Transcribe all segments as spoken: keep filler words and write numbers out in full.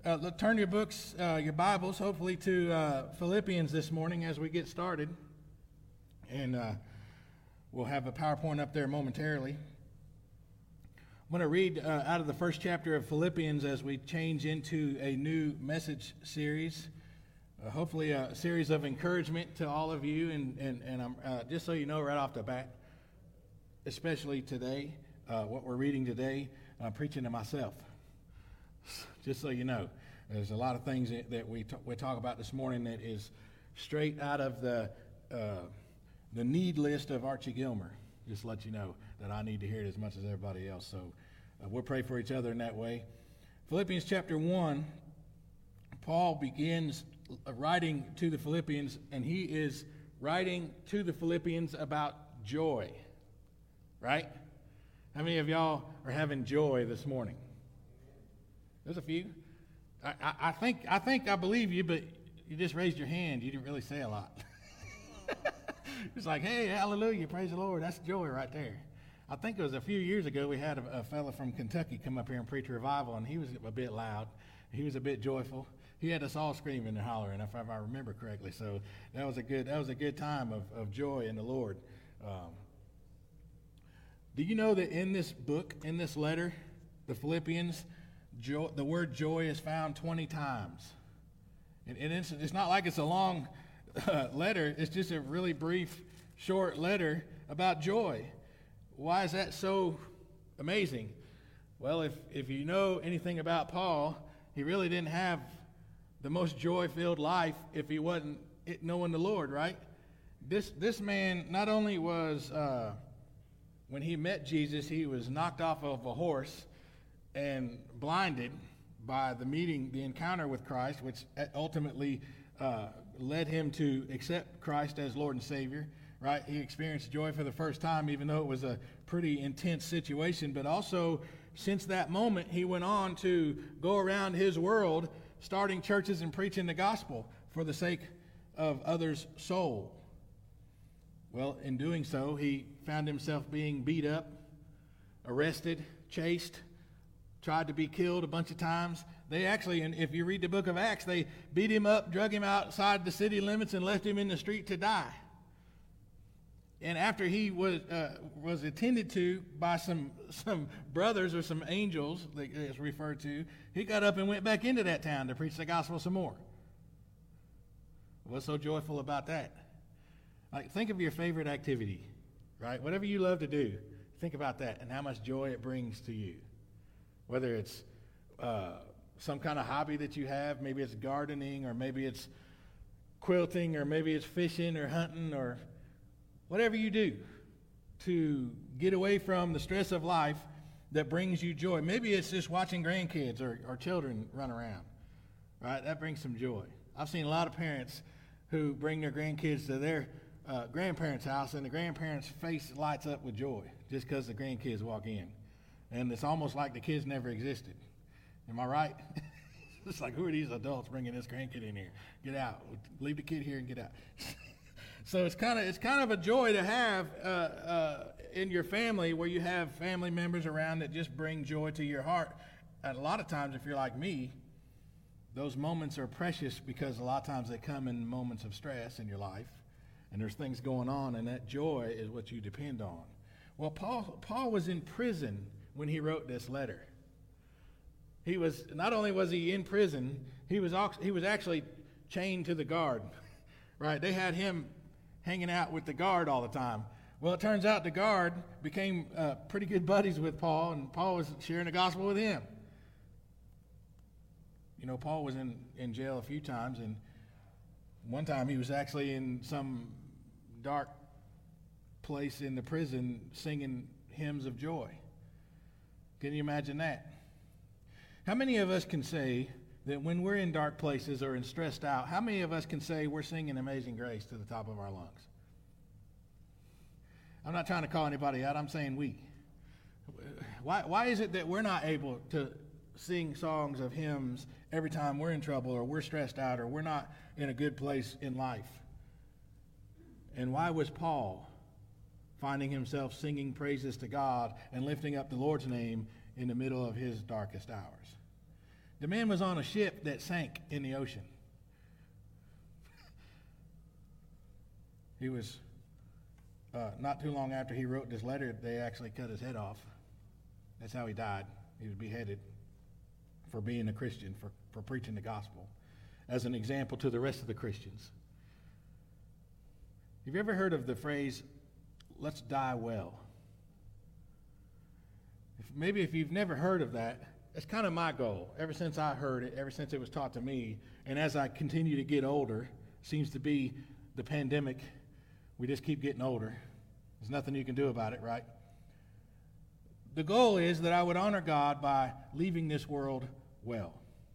Uh, let- turn your books, uh, your Bibles, hopefully to uh, Philippians this morning as we get started. And uh, we'll have a PowerPoint up there momentarily. I'm going to read uh, out of the first chapter of Philippians as we change into a new message series. Uh, hopefully a series of encouragement to all of you. And, and, and I'm, uh, just so you know right off the bat, especially today, uh, what we're reading today, I'm preaching to myself. Just so you know, there's a lot of things that, that we t- we talk about this morning that is straight out of the uh, the need list of Archie Gilmer. Just to let you know that I need to hear it as much as everybody else. So uh, we'll pray for each other in that way. Philippians chapter one, Paul begins writing to the Philippians, and he is writing to the Philippians about joy. Right? How many of y'all are having joy this morning? There's a few. I, I, I think I think I believe you, but you just raised your hand. You didn't really say a lot. It's like, hey, hallelujah, praise the Lord. That's joy right there. I think it was a few years ago we had a, a fellow from Kentucky come up here and preach a revival, and he was a bit loud. He was a bit joyful. He had us all screaming and hollering, if I remember correctly. So that was a good that was a good time of, of joy in the Lord. Um, do you know that in this book, in this letter, the Philippians, Joy, the word joy is found twenty times. And, and it's, it's not like it's a long uh, letter. It's just a really brief, short letter about joy. Why is that so amazing? Well, if, if you know anything about Paul, he really didn't have the most joy-filled life if he wasn't knowing the Lord, right? This, this man not only was, uh, when he met Jesus, he was knocked off of a horse and blinded by the meeting, the encounter with Christ, which ultimately uh, led him to accept Christ as Lord and Savior, right? He experienced joy for the first time, even though it was a pretty intense situation. But also, since that moment, he went on to go around his world, starting churches and preaching the gospel for the sake of others' soul. Well, in doing so, he found himself being beat up, arrested, chased, tried to be killed a bunch of times. They actually, and if you read the book of Acts, they beat him up, drug him outside the city limits, and left him in the street to die. And after he was uh, was attended to by some some brothers or some angels, that it's referred to, he got up and went back into that town to preach the gospel some more. What's so joyful about that? Like, think of your favorite activity, right? Whatever you love to do, think about that and how much joy it brings to you. Whether it's uh, some kind of hobby that you have, maybe it's gardening, or maybe it's quilting, or maybe it's fishing or hunting, or whatever you do to get away from the stress of life that brings you joy. Maybe it's just watching grandkids or, or children run around, right? That brings some joy. I've seen a lot of parents who bring their grandkids to their uh, grandparents' house, and the grandparents' face lights up with joy just because the grandkids walk in. And it's almost like the kids never existed. Am I right? It's like, who are these adults bringing this grandkid in here? Get out. Leave the kid here and get out. So it's kind of it's kind of a joy to have uh, uh, in your family, where you have family members around that just bring joy to your heart. And a lot of times, if you're like me, those moments are precious because a lot of times they come in moments of stress in your life, and there's things going on, and that joy is what you depend on. Well, Paul Paul was in prison when he wrote this letter. He was, not only was he in prison, he was he was actually chained to the guard, right? They had him hanging out with the guard all the time. Well, it turns out the guard became uh, pretty good buddies with Paul, and Paul was sharing the gospel with him. You know, Paul was in, in jail a few times, and one time he was actually in some dark place in the prison singing hymns of joy. Can you imagine that? How many of us can say that when we're in dark places or in stressed out, how many of us can say we're singing Amazing Grace to the top of our lungs? I'm not trying to call anybody out. I'm saying we. Why, why is it that we're not able to sing songs of hymns every time we're in trouble or we're stressed out or we're not in a good place in life? And why was Paul finding himself singing praises to God and lifting up the Lord's name in the middle of his darkest hours? The man was on a ship that sank in the ocean. He was, uh, not too long after he wrote this letter, they actually cut his head off. That's how he died. He was beheaded for being a Christian, for, for preaching the gospel, as an example to the rest of the Christians. Have you ever heard of the phrase, let's die well? If, maybe if you've never heard of that, it's kind of my goal. Ever since I heard it, ever since it was taught to me, and as I continue to get older, seems to be the pandemic, we just keep getting older. There's nothing you can do about it, right? The goal is that I would honor God by leaving this world well.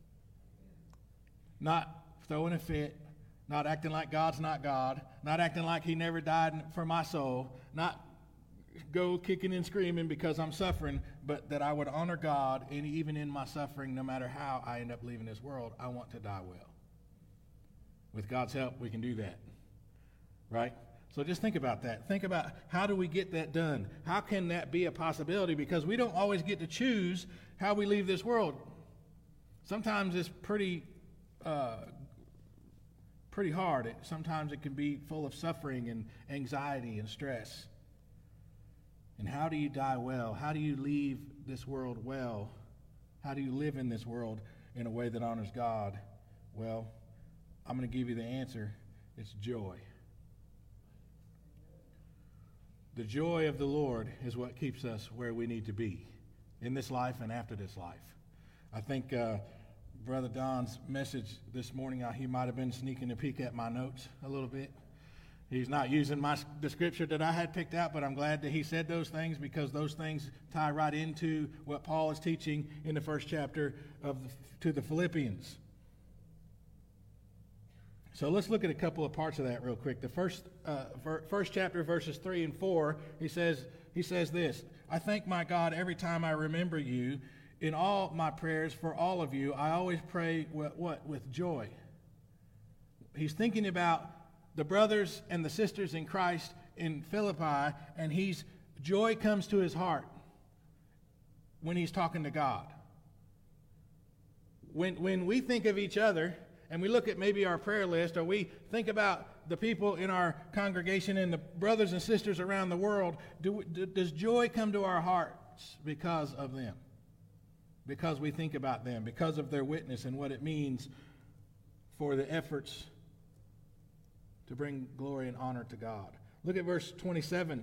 Not throwing a fit, not acting like God's not God, not acting like he never died for my soul, not go kicking and screaming because I'm suffering, but that I would honor God, and even in my suffering, no matter how I end up leaving this world, I want to die well. With God's help, we can do that, right? So just think about that. Think about, how do we get that done? How can that be a possibility? Because we don't always get to choose how we leave this world. Sometimes it's pretty uh, pretty hard. It, sometimes it can be full of suffering and anxiety and stress. And how do you die well? How do you leave this world well? How do you live in this world in a way that honors God? Well, I'm going to give you the answer. It's joy. The joy of the Lord is what keeps us where we need to be in this life and after this life. I think uh, Brother Don's message this morning, uh, he might have been sneaking a peek at my notes a little bit. He's not using my the scripture that I had picked out, but I'm glad that he said those things, because those things tie right into what Paul is teaching in the first chapter of the, to the Philippians. So let's look at a couple of parts of that real quick. The first uh, ver- first chapter, verses three and four, he says he says this: I thank my God every time I remember you. In all my prayers for all of you, I always pray what, what? With joy. He's thinking about the brothers and the sisters in Christ in Philippi, and he's joy comes to his heart when he's talking to God. When when we think of each other, and we look at maybe our prayer list, or we think about the people in our congregation and the brothers and sisters around the world, do, do, does joy come to our hearts because of them? Because we think about them, because of their witness and what it means for the efforts to bring glory and honor to God. Look at verse twenty-seven.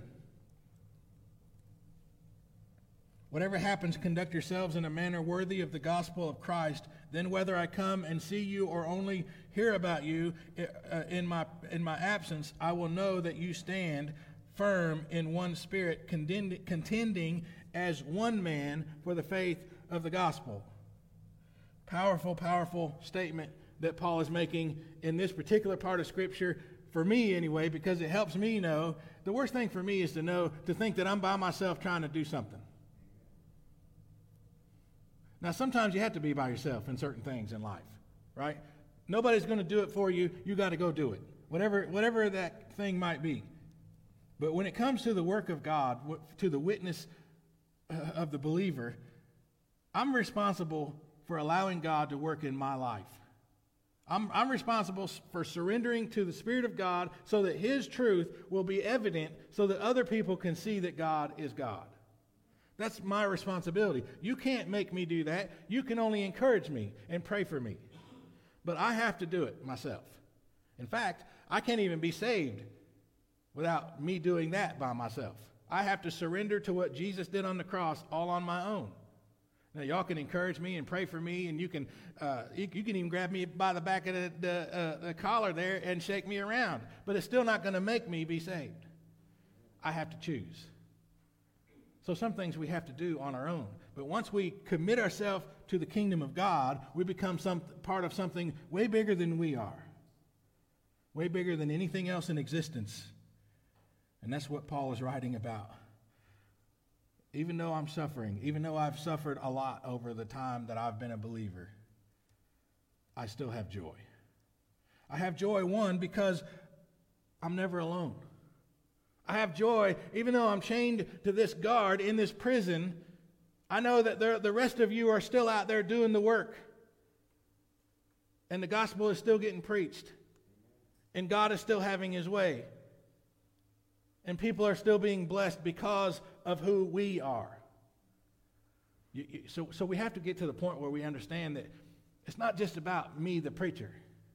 Whatever happens, conduct yourselves in a manner worthy of the gospel of Christ. Then whether I come and see you or only hear about you uh, in my in my absence, I will know that you stand firm in one spirit, contend, contending as one man for the faith of the gospel. Powerful, powerful statement that Paul is making in this particular part of Scripture, for me anyway, because it helps me know. The worst thing for me is to know, to think that I'm by myself trying to do something. Now, sometimes you have to be by yourself in certain things in life, right? Nobody's going to do it for you. You got to go do it, whatever whatever that thing might be. But when it comes to the work of God, to the witness of the believer, I'm responsible for allowing God to work in my life. I'm, I'm responsible for surrendering to the Spirit of God so that His truth will be evident, so that other people can see that God is God. That's my responsibility. You can't make me do that. You can only encourage me and pray for me. But I have to do it myself. In fact, I can't even be saved without me doing that by myself. I have to surrender to what Jesus did on the cross all on my own. Now, y'all can encourage me and pray for me, and you can uh, you, you can even grab me by the back of the, the, uh, the collar there and shake me around. But it's still not going to make me be saved. I have to choose. So some things we have to do on our own. But once we commit ourselves to the kingdom of God, we become some part of something way bigger than we are. Way bigger than anything else in existence. And that's what Paul is writing about. Even though I'm suffering, even though I've suffered a lot over the time that I've been a believer, I still have joy. I have joy, one, because I'm never alone. I have joy, even though I'm chained to this guard in this prison. I know that the rest of you are still out there doing the work. And the gospel is still getting preached. And God is still having his way. And people are still being blessed because of who we are. You, you, so, so we have to get to the point where we understand that it's not just about me, the preacher,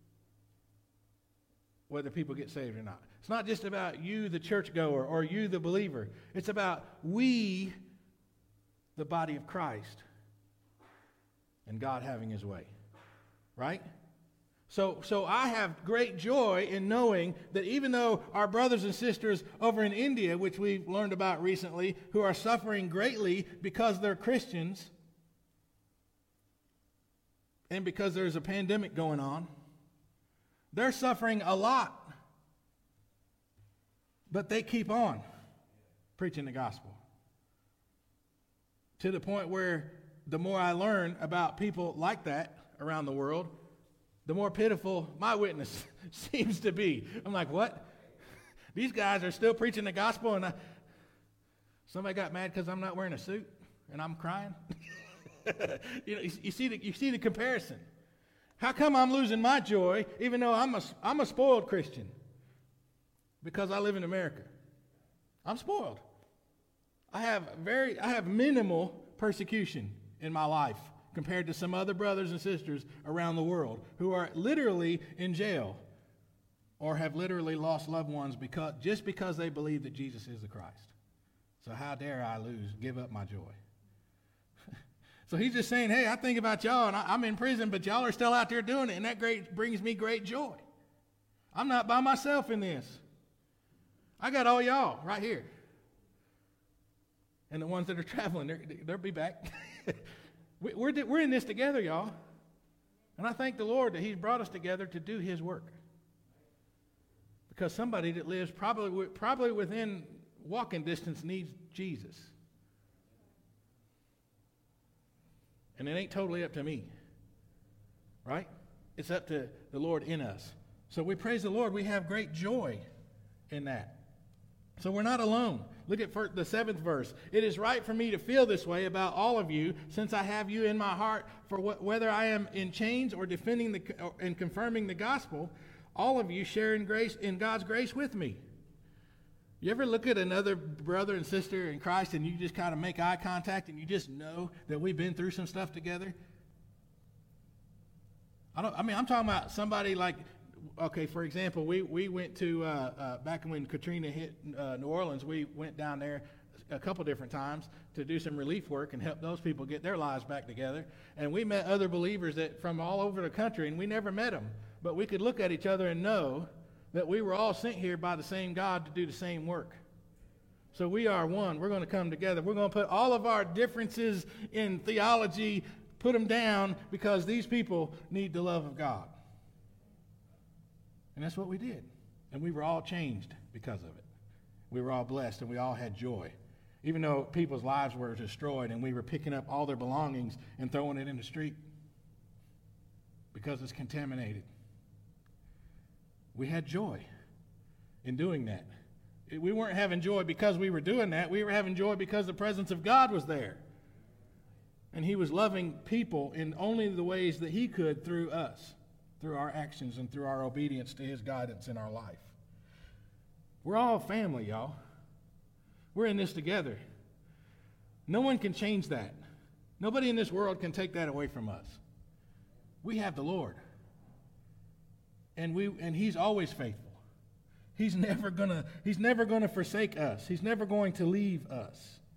whether people get saved or not. It's not just about you, the churchgoer, or you, the believer. It's about we, the body of Christ, and God having his way. Right? So, so I have great joy in knowing that even though our brothers and sisters over in India, which we've learned about recently, who are suffering greatly because they're Christians and because there's a pandemic going on, they're suffering a lot. But they keep on preaching the gospel. To the point where the more I learn about people like that around the world, the more pitiful my witness seems to be. I'm like, what? These guys are still preaching the gospel, and I, somebody got mad because I'm not wearing a suit and I'm crying. you know, you, you see the you see the comparison. How come I'm losing my joy, even though I'm a I'm a spoiled Christian? Because I live in America. I'm spoiled. I have very I have minimal persecution in my life compared to some other brothers and sisters around the world who are literally in jail or have literally lost loved ones because just because they believe that Jesus is the Christ. So how dare I lose, give up my joy? So he's just saying, hey, I think about y'all, and I, I'm in prison, but y'all are still out there doing it, and that great brings me great joy. I'm not by myself in this. I got all y'all right here. And the ones that are traveling, they'll be back. We're, we're in this together, y'all. And I thank the Lord that he's brought us together to do his work. Because somebody that lives probably, probably within walking distance needs Jesus. And it ain't totally up to me. Right? It's up to the Lord in us. So we praise the Lord. We have great joy in that. So we're not alone. Look at first, the seventh verse. It is right for me to feel this way about all of you, since I have you in my heart. For wh- whether I am in chains or defending the or, and confirming the gospel, all of you share in grace in God's grace with me. You ever look at another brother and sister in Christ and you just kind of make eye contact and you just know that we've been through some stuff together? I don't. I mean, I'm talking about somebody like. Okay, for example, we, we went to, uh, uh, back when Katrina hit uh, New Orleans, we went down there a couple different times to do some relief work and help those people get their lives back together. And we met other believers that from all over the country, and we never met them. But we could look at each other and know that we were all sent here by the same God to do the same work. So we are one. We're going to come together. We're going to put all of our differences in theology, put them down, because these people need the love of God. And that's what we did. And we were all changed because of it. We were all blessed and we all had joy. Even though people's lives were destroyed and we were picking up all their belongings and throwing it in the street because it's contaminated. We had joy in doing that. We weren't having joy because we were doing that. We were having joy because the presence of God was there. And he was loving people in only the ways that he could through us. Through our actions and through our obedience to his guidance in our life. We're all family, y'all. We're in this together. No one can change that. Nobody in this world can take that away from us. We have the Lord. And we and he's always faithful. He's never gonna, he's never gonna forsake us. He's never going to leave us.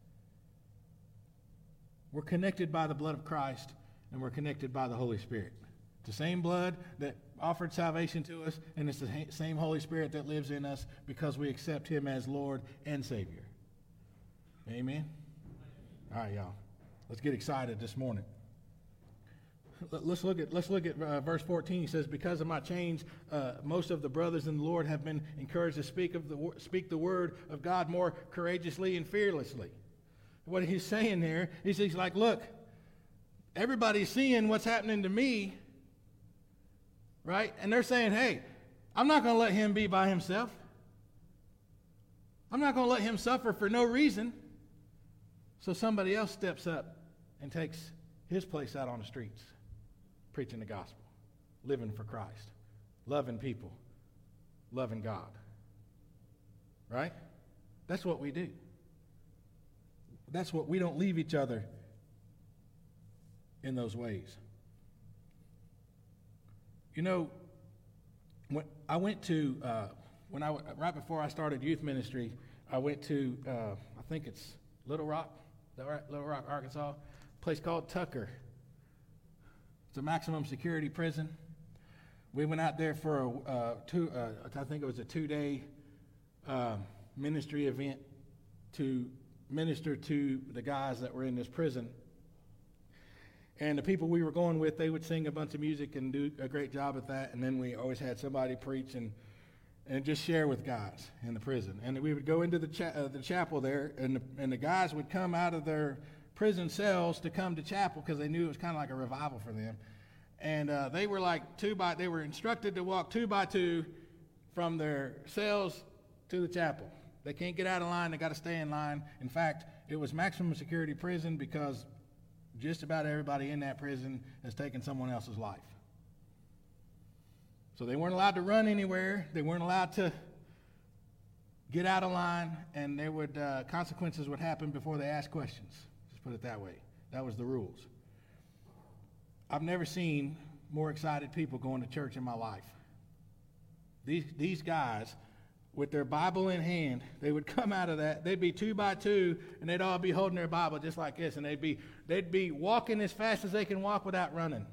We're connected by the blood of Christ, and we're connected by the Holy Spirit. The same blood that offered salvation to us, and it's the same Holy Spirit that lives in us because we accept him as Lord and Savior. Amen? All right, y'all. Let's get excited this morning. Let's look at let's look at uh, verse fourteen. He says, "Because of my chains, uh, most of the brothers in the Lord have been encouraged to speak of the speak the word of God more courageously and fearlessly." What he's saying there is, he's like, "Look, everybody's seeing what's happening to me." Right? And they're saying, hey, I'm not going to let him be by himself. I'm not going to let him suffer for no reason. So somebody else steps up and takes his place out on the streets, preaching the gospel. living for Christ, loving people, loving God. Right? That's what we do. That's what we don't leave each other in those ways. You know, when I went to, uh, when I right before I started youth ministry, I went to, uh, I think it's Little Rock, is that right? Little Rock, Arkansas, a place called Tucker. It's a maximum security prison. We went out there for a uh, two, uh, I think it was a two-day uh, ministry event to minister to the guys that were in this prison. And the people we were going with, they would sing a bunch of music and do a great job at that. And then we always had somebody preach and and just share with guys in the prison. And we would go into the cha- uh, the chapel there, and the, and the guys would come out of their prison cells to come to chapel because they knew it was kind of like a revival for them. And uh, they were like two by, they were instructed to walk two by two from their cells to the chapel. They can't get out of line. They got to stay in line. In fact, it was maximum security prison because just about everybody in that prison has taken someone else's life. So they weren't allowed to run anywhere. They weren't allowed to get out of line, and there would uh, consequences would happen before they asked questions. Just put it that way. That was the rules. I've never seen more excited people going to church in my life. These these guys, with their Bible in hand, they would come out of that. They'd be two by two, and they'd all be holding their Bible just like this, and they'd be they'd be walking as fast as they can walk without running.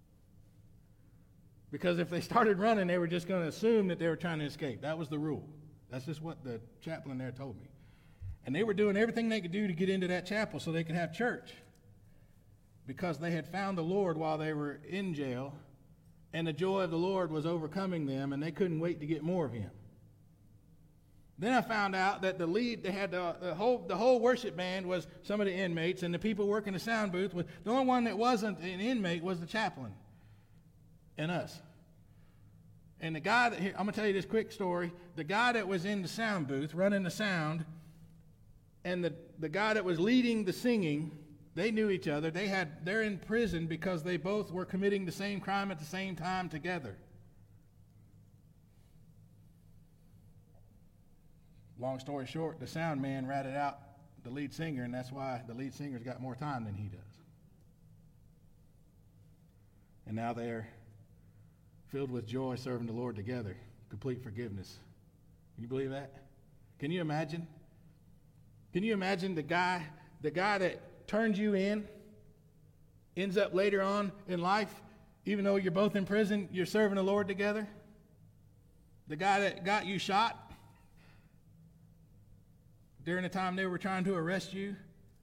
Because if they started running, they were just going to assume that they were trying to escape. That was the rule. That's just what the chaplain there told me. And they were doing everything they could do to get into that chapel so they could have church. Because they had found the Lord while they were in jail, and the joy of the Lord was overcoming them, and they couldn't wait to get more of him. Then I found out that the lead, they had the, the whole the whole worship band was some of the inmates, and the people working the sound booth, was, the only one that wasn't an inmate was the chaplain and us. And the guy that, here, I'm going to tell you this quick story. The guy that was in the sound booth, running the sound, and the, the guy that was leading the singing, they knew each other. They had, they're in prison because they both were committing the same crime at the same time together. Long story short, the sound man ratted out the lead singer, and that's why the lead singer's got more time than he does. And now they're filled with joy serving the Lord together, complete forgiveness. Can you believe that? Can you imagine? Can you imagine the guy, the guy that turned you in, ends up later on in life, even though you're both in prison, you're serving the Lord together? The guy that got you shot during the time they were trying to arrest you?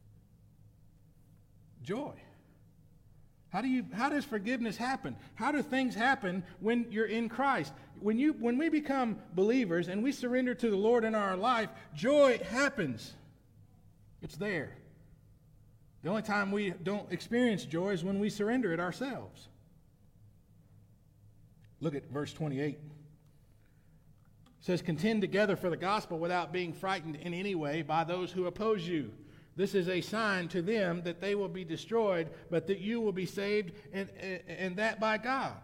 Joy. How do you how does forgiveness happen? How do things happen when you're in Christ? When you when we become believers and we surrender to the Lord in our life, joy happens. It's there. The only time we don't experience joy is when we surrender it ourselves. Look at verse twenty-eight. It says, "Contend together for the gospel without being frightened in any way by those who oppose you. This is a sign to them that they will be destroyed, but that you will be saved, and, and that by God."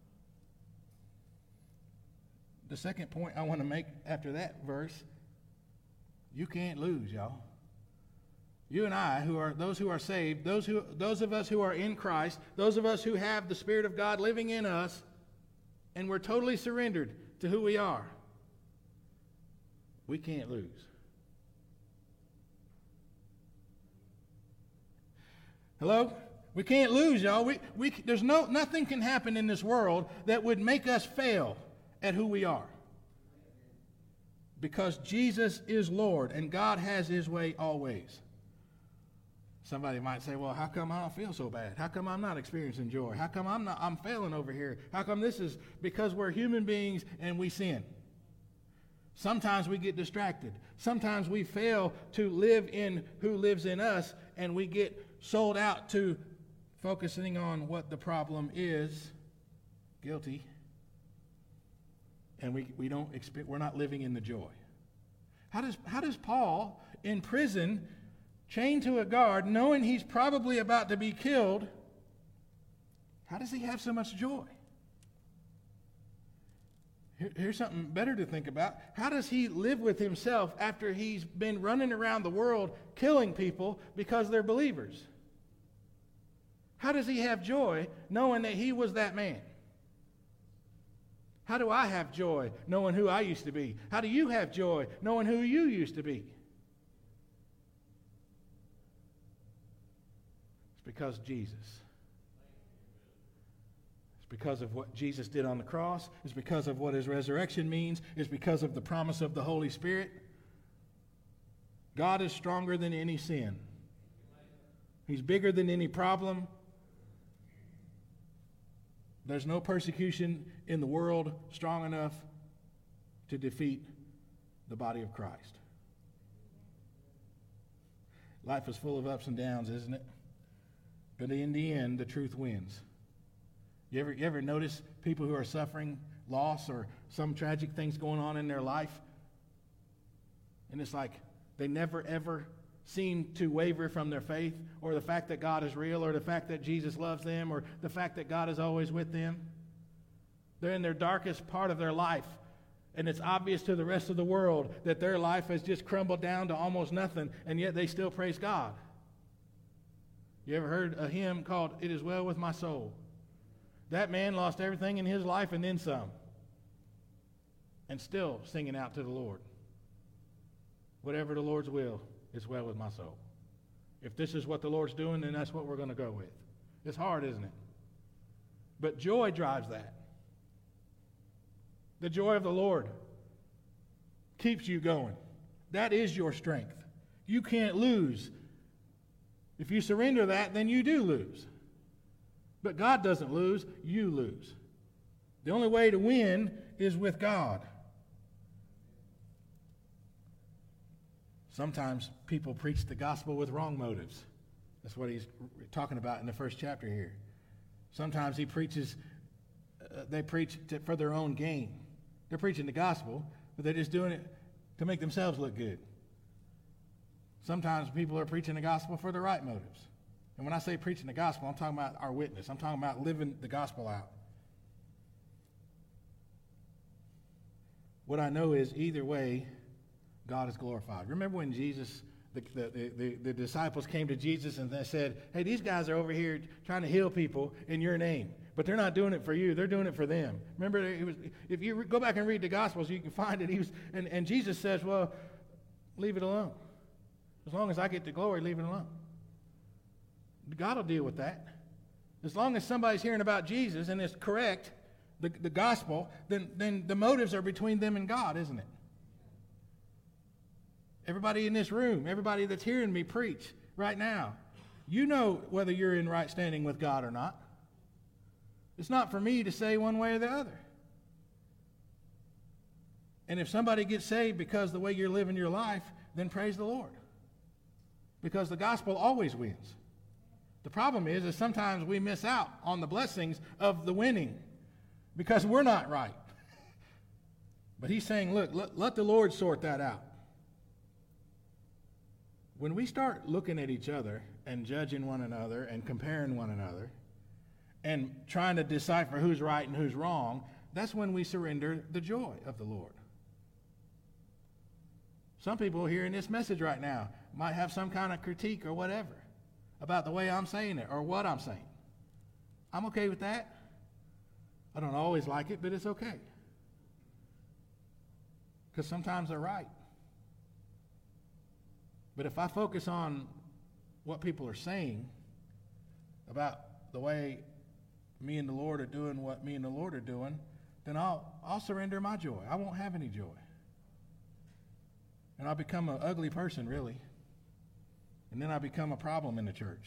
The second point I want to make after that verse, you can't lose, y'all. You and I, who are those who are saved, those who those of us who are in Christ, those of us who have the Spirit of God living in us, and we're totally surrendered to who we are, we can't lose. Hello? We can't lose, y'all. We, we, there's no, nothing can happen in this world that would make us fail at who we are. Because Jesus is Lord, and God has his way always. Somebody might say, well, how come I don't feel so bad? How come I'm not experiencing joy? How come I'm not, I'm failing over here? How come this is? Because we're human beings and we sin. Sometimes we get distracted. Sometimes we fail to live in who lives in us, and we get sold out to focusing on what the problem is, guilty, and we, we don't expect, we're not living in the joy. How does how does Paul in prison, chained to a guard, knowing he's probably about to be killed, how does he have so much joy? Here, here's something better to think about. How does he live with himself after he's been running around the world killing people because they're believers? How does he have joy knowing that he was that man? How do I have joy knowing who I used to be? How do you have joy knowing who you used to be? It's because Jesus. It's because of what Jesus did on the cross. It's because of what his resurrection means. It's because of the promise of the Holy Spirit. God is stronger than any sin. He's bigger than any problem. There's no persecution in the world strong enough to defeat the body of Christ. Life is full of ups and downs, isn't it? But in the end, the truth wins. You ever, you ever notice people who are suffering loss or some tragic things going on in their life? And it's like they never, ever seem to waver from their faith, or the fact that God is real, or the fact that Jesus loves them, or the fact that God is always with them. They're in their darkest part of their life, and it's obvious to the rest of the world that their life has just crumbled down to almost nothing, and yet they still praise God. You ever heard a hymn called "It Is Well With My Soul"? That man lost everything in his life and then some, and still singing out to the Lord. Whatever the Lord's will, it's well with my soul. If this is what the Lord's doing, then that's what we're going to go with. It's hard, isn't it? But joy drives that. The joy of the Lord keeps you going. That is your strength. You can't lose. If you surrender that, then you do lose. But God doesn't lose, you lose. The only way to win is with God. Sometimes people preach the gospel with wrong motives. That's what he's talking about in the first chapter here. Sometimes he preaches, uh, they preach to, for their own gain. They're preaching the gospel, but they're just doing it to make themselves look good. Sometimes people are preaching the gospel for the right motives. And when I say preaching the gospel, I'm talking about our witness. I'm talking about living the gospel out. What I know is either way, God is glorified. Remember when Jesus, the, the, the, the disciples came to Jesus and they said, hey, these guys are over here trying to heal people in your name, but they're not doing it for you. They're doing it for them. Remember, it was, if you go back and read the Gospels, you can find it. He was, and, and Jesus says, well, leave it alone. As long as I get the glory, leave it alone. God will deal with that. As long as somebody's hearing about Jesus and it's correct, the, the gospel, then, then the motives are between them and God, isn't it? Everybody in this room, everybody that's hearing me preach right now, you know whether you're in right standing with God or not. It's not for me to say one way or the other. And if somebody gets saved because the way you're living your life, then praise the Lord. Because the gospel always wins. The problem is, is sometimes we miss out on the blessings of the winning because we're not right. But he's saying, look, let, let the Lord sort that out. When we start looking at each other and judging one another and comparing one another and trying to decipher who's right and who's wrong, that's when we surrender the joy of the Lord. Some people hearing this message right now might have some kind of critique or whatever about the way I'm saying it or what I'm saying. I'm okay with that. I don't always like it, but it's okay. Because sometimes they're right. But if I focus on what people are saying about the way me and the Lord are doing what me and the Lord are doing, then I'll, I'll surrender my joy. I won't have any joy. And I'll become an ugly person, really. And then I become a problem in the church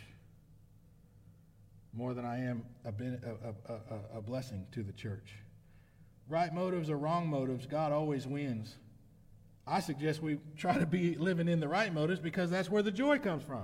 more than I am a, a, a, a blessing to the church. Right motives or wrong motives, God always wins. I suggest we try to be living in the right motives because that's where the joy comes from.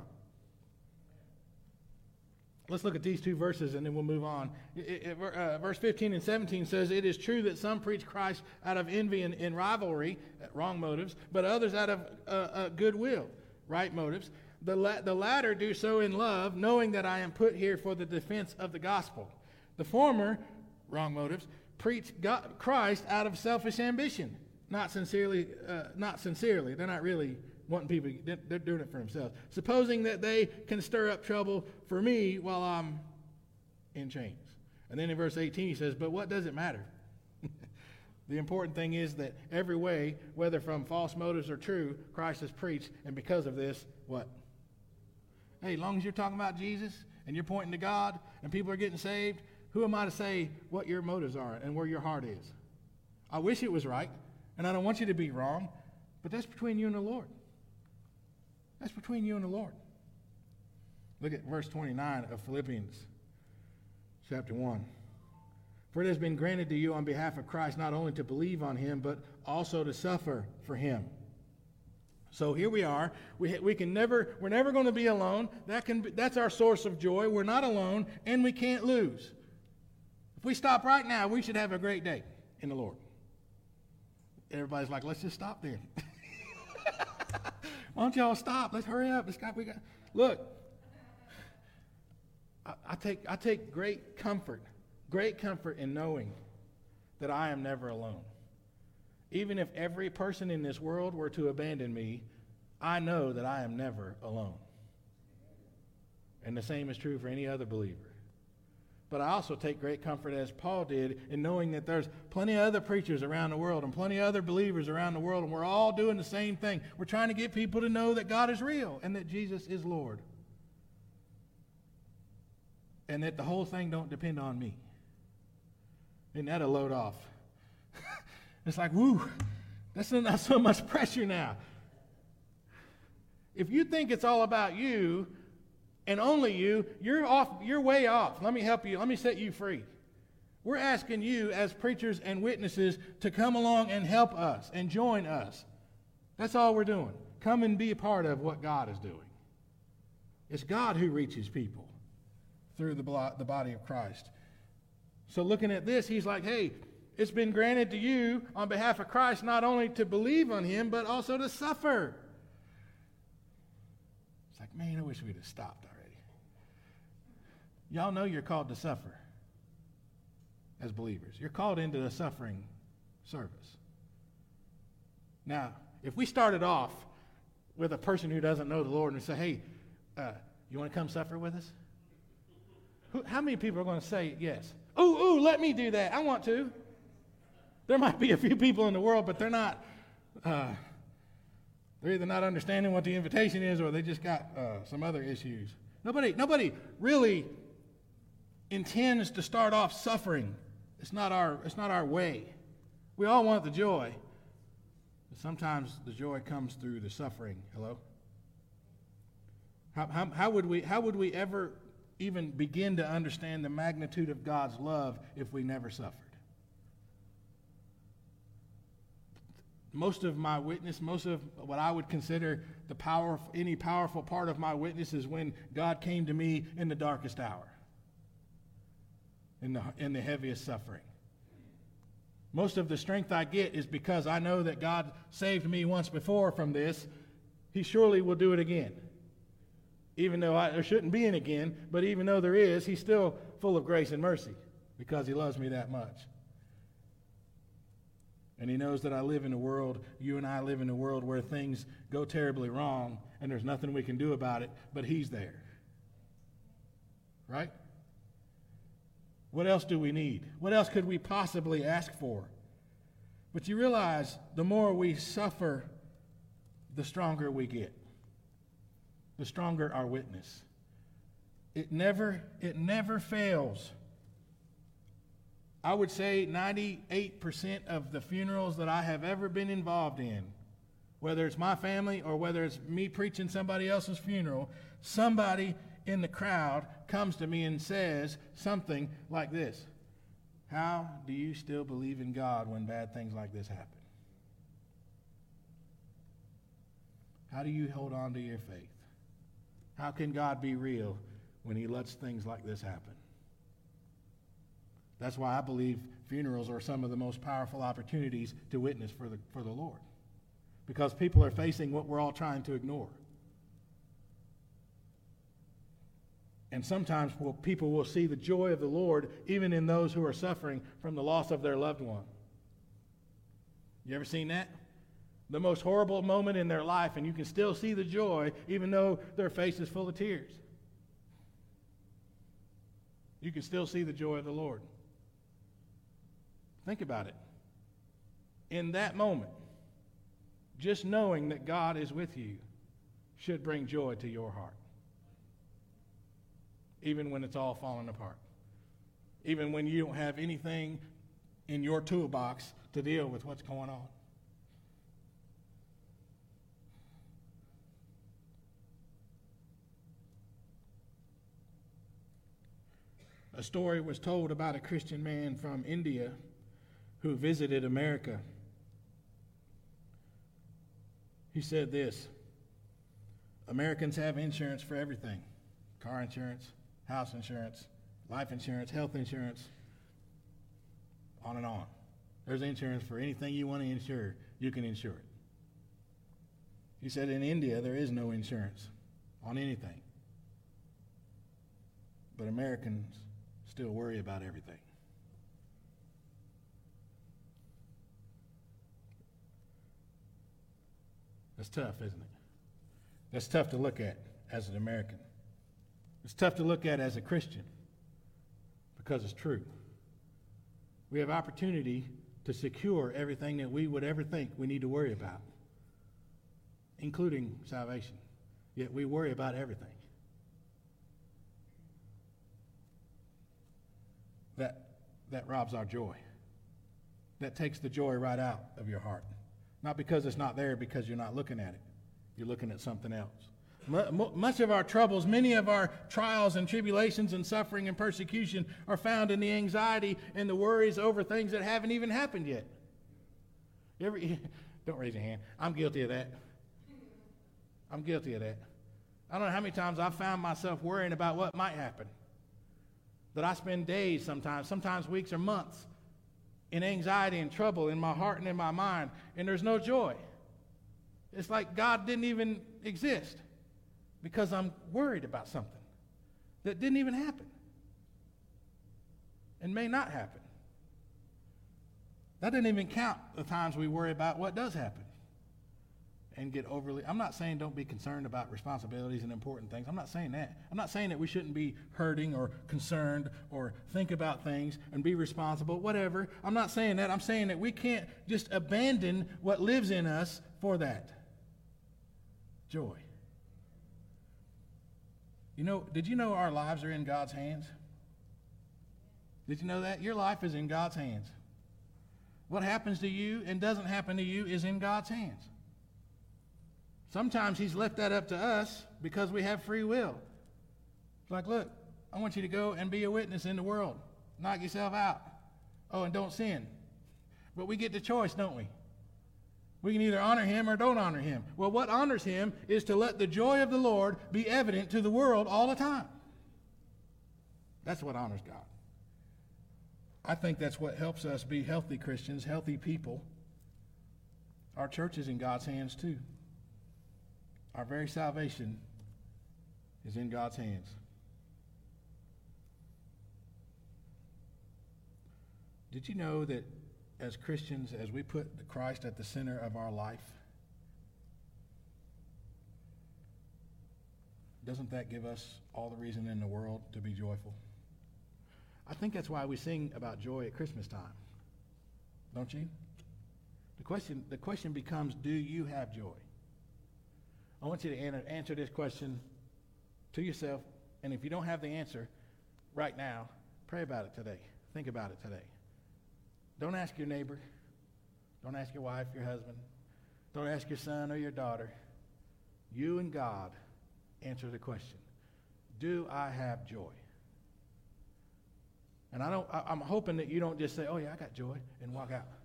Let's look at these two verses and then we'll move on. It, it, uh, verse fifteen and seventeen says, it is true that some preach Christ out of envy and, and rivalry, wrong motives, but others out of uh, uh, goodwill, right motives. The, la- the latter do so in love, knowing that I am put here for the defense of the gospel. The former, wrong motives, preach God, Christ out of selfish ambition. Not sincerely, uh, not sincerely. They're not really wanting people, they're doing it for themselves. Supposing that they can stir up trouble for me while I'm in chains. And then in verse eighteen he says, but what does it matter? The important thing is that every way, whether from false motives or true, Christ is preached, and because of this, what? Hey, as long as you're talking about Jesus and you're pointing to God and people are getting saved, who am I to say what your motives are and where your heart is? I wish it was right, and I don't want you to be wrong, but that's between you and the Lord. That's between you and the Lord. Look at verse twenty-nine of Philippians chapter one. For it has been granted to you on behalf of Christ not only to believe on him, but also to suffer for him. So here we are. We, we can never, we're never going to be alone. That can be, that's our source of joy. We're not alone, and we can't lose. If we stop right now, we should have a great day in the Lord. Everybody's like, let's just stop there. Why don't y'all stop? Let's hurry up. Let's got, we got. Look, I, I take I take great comfort, great comfort in knowing that I am never alone. Even if every person in this world were to abandon me, I know that I am never alone. And the same is true for any other believer. But I also take great comfort, as Paul did, in knowing that there's plenty of other preachers around the world and plenty of other believers around the world, and we're all doing the same thing. We're trying to get people to know that God is real and that Jesus is Lord. And that the whole thing don't depend on me. Isn't that a load off? It's like, woo, that's not so much pressure now. If you think it's all about you and only you, you're off, you're way off. Let me help you. Let me set you free. We're asking you as preachers and witnesses to come along and help us and join us. That's all we're doing. Come and be a part of what God is doing. It's God who reaches people through the, the body of Christ. So looking at this, he's like, hey, it's been granted to you on behalf of Christ not only to believe on him, but also to suffer. It's like, man, I wish we'd have stopped already. Y'all know you're called to suffer as believers. You're called into the suffering service. Now, if we started off with a person who doesn't know the Lord and say, hey, uh, you want to come suffer with us? Who, how many people are going to say yes? Ooh, ooh, let me do that. I want to. There might be a few people in the world, but they're not, uh, they're either not understanding what the invitation is or they just got uh, some other issues. Nobody, nobody really intends to start off suffering. It's not our, it's not our way. We all want the joy, but sometimes the joy comes through the suffering. Hello? How, how, how would we, how would we ever even begin to understand the magnitude of God's love if we never suffered? Most of my witness, most of what I would consider the power, any powerful part of my witness is when God came to me in the darkest hour, in the, in the heaviest suffering. Most of the strength I get is because I know that God saved me once before from this. He surely will do it again. Even though I, there shouldn't be an again, but even though there is, he's still full of grace and mercy because he loves me that much. And he knows that I live in a world, you and I live in a world where things go terribly wrong and there's nothing we can do about it, but he's there. Right? What else do we need? What else could we possibly ask for? But you realize the more we suffer, the stronger we get. The stronger our witness. It never, it never fails. I would say ninety-eight percent of the funerals that I have ever been involved in, whether it's my family or whether it's me preaching somebody else's funeral, somebody in the crowd comes to me and says something like this: how do you still believe in God when bad things like this happen? How do you hold on to your faith? How can God be real when he lets things like this happen? That's why I believe funerals are some of the most powerful opportunities to witness for the, for the Lord. Because people are facing what we're all trying to ignore. And sometimes will, people will see the joy of the Lord even in those who are suffering from the loss of their loved one. You ever seen that? The most horrible moment in their life, and you can still see the joy even though their face is full of tears. You can still see the joy of the Lord. Think about it. In that moment, just knowing that God is with you should bring joy to your heart. Even when it's all falling apart. Even when you don't have anything in your toolbox to deal with what's going on. A story was told about a Christian man from India who visited America. He said this: Americans have insurance for everything. Car insurance, house insurance, life insurance, health insurance, on and on. There's insurance for anything you want to insure, you can insure it. He said in India there is no insurance on anything. But Americans still worry about everything. That's tough, isn't it? That's tough to look at as an American. It's tough to look at as a Christian because it's true. We have opportunity to secure everything that we would ever think we need to worry about, including salvation. Yet we worry about everything. That, that robs our joy. That takes the joy right out of your heart. Not because it's not there, because you're not looking at it. You're looking at something else. Much of our troubles, many of our trials and tribulations and suffering and persecution are found in the anxiety and the worries over things that haven't even happened yet. You ever, don't raise your hand. I'm guilty of that. I'm guilty of that. I don't know how many times I've found myself worrying about what might happen. That I spend days sometimes, sometimes weeks or months, in anxiety and trouble in my heart and in my mind, and there's no joy. It's like God didn't even exist because I'm worried about something that didn't even happen and may not happen. That doesn't even count the times we worry about what does happen and get overly. I'm not saying don't be concerned about responsibilities and important things. I'm not saying that. I'm not saying that we shouldn't be hurting or concerned or think about things and be responsible, whatever. I'm not saying that. I'm saying that we can't just abandon what lives in us for that. Joy. You know, did you know our lives are in God's hands? Did you know that? Your life is in God's hands. What happens to you and doesn't happen to you is in God's hands. Sometimes he's left that up to us because we have free will. It's like, look, I want you to go and be a witness in the world. Knock yourself out. Oh, and don't sin. But we get the choice, don't we? We can either honor him or don't honor him. Well, what honors him is to let the joy of the Lord be evident to the world all the time. That's what honors God. I think that's what helps us be healthy Christians, healthy people. Our church is in God's hands too. Our very salvation is in God's hands. Did you know that as Christians, as we put Christ at the center of our life, doesn't that give us all the reason in the world to be joyful? I think that's why we sing about joy at Christmas time. Don't you? The question, the question becomes, do you have joy? I want you to answer this question to yourself, and if you don't have the answer right now, pray about it today. Think about it today. Don't ask your neighbor. Don't ask your wife, your husband. Don't ask your son or your daughter. You and God answer the question. Do I have joy? And I don't, I, I'm hoping that you don't just say, oh yeah, I got joy, and walk out.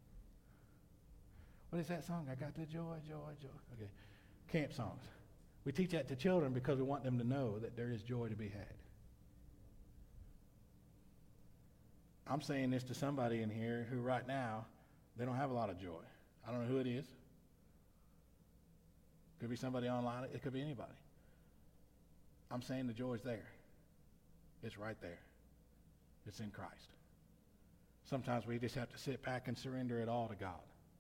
What is that song? I got the joy, joy, joy. Okay. Camp songs. We teach that to children because we want them to know that there is joy to be had. I'm saying this to somebody in here who right now, they don't have a lot of joy. I don't know who it is. Could be somebody online. It could be anybody. I'm saying the joy is there. It's right there. It's in Christ. Sometimes we just have to sit back and surrender it all to God.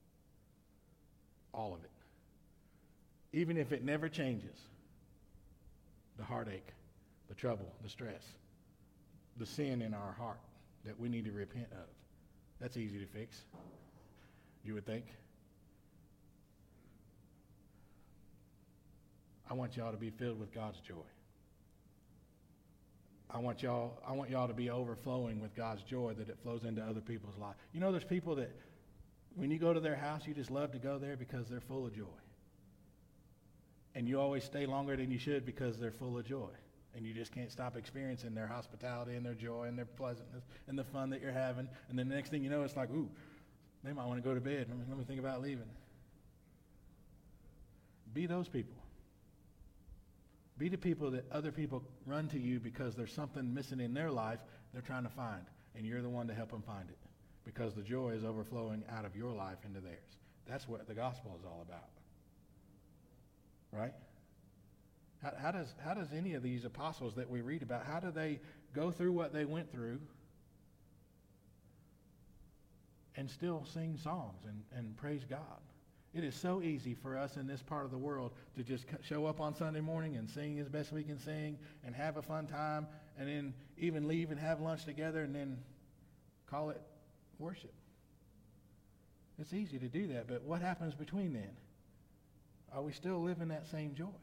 All of it. Even if it never changes. The heartache, the trouble, the stress, the sin in our heart that we need to repent of. That's easy to fix, you would think. I want y'all to be filled with God's joy. I want y'all, I want y'all to be overflowing with God's joy, that it flows into other people's lives. You know, there's people that when you go to their house, you just love to go there because they're full of joy. And you always stay longer than you should because they're full of joy. And you just can't stop experiencing their hospitality and their joy and their pleasantness and the fun that you're having. And then the next thing you know, it's like, ooh, they might want to go to bed. Let me, let me think about leaving. Be those people. Be the people that other people run to you because there's something missing in their life they're trying to find. And you're the one to help them find it. Because the joy is overflowing out of your life into theirs. That's what the gospel is all about. Right? How, how does how does any of these apostles that we read about, how do they go through what they went through and still sing songs and, and praise God? It is so easy for us in this part of the world to just show up on Sunday morning and sing as best we can sing and have a fun time and then even leave and have lunch together and then call it worship. It's easy to do that, but what happens between then? Are we still living that same joy?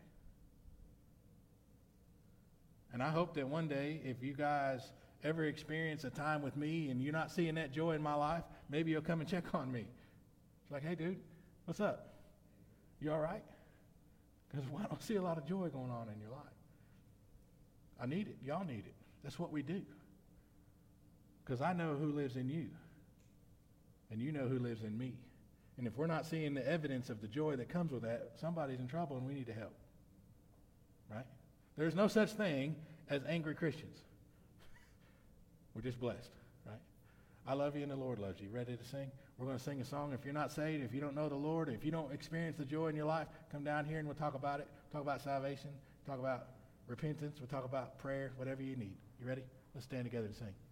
And I hope that one day, if you guys ever experience a time with me and you're not seeing that joy in my life, maybe you'll come and check on me. It's like, hey, dude, what's up? You all right? Because I don't see a lot of joy going on in your life. I need it. Y'all need it. That's what we do. Because I know who lives in you. And you know who lives in me. And if we're not seeing the evidence of the joy that comes with that, somebody's in trouble and we need to help. Right? There's no such thing as angry Christians. We're just blessed. Right? I love you and the Lord loves you. Ready to sing? We're going to sing a song. If you're not saved, if you don't know the Lord, if you don't experience the joy in your life, come down here and we'll talk about it. Talk about salvation. Talk about repentance. We'll talk about prayer, whatever you need. You ready? Let's stand together and sing.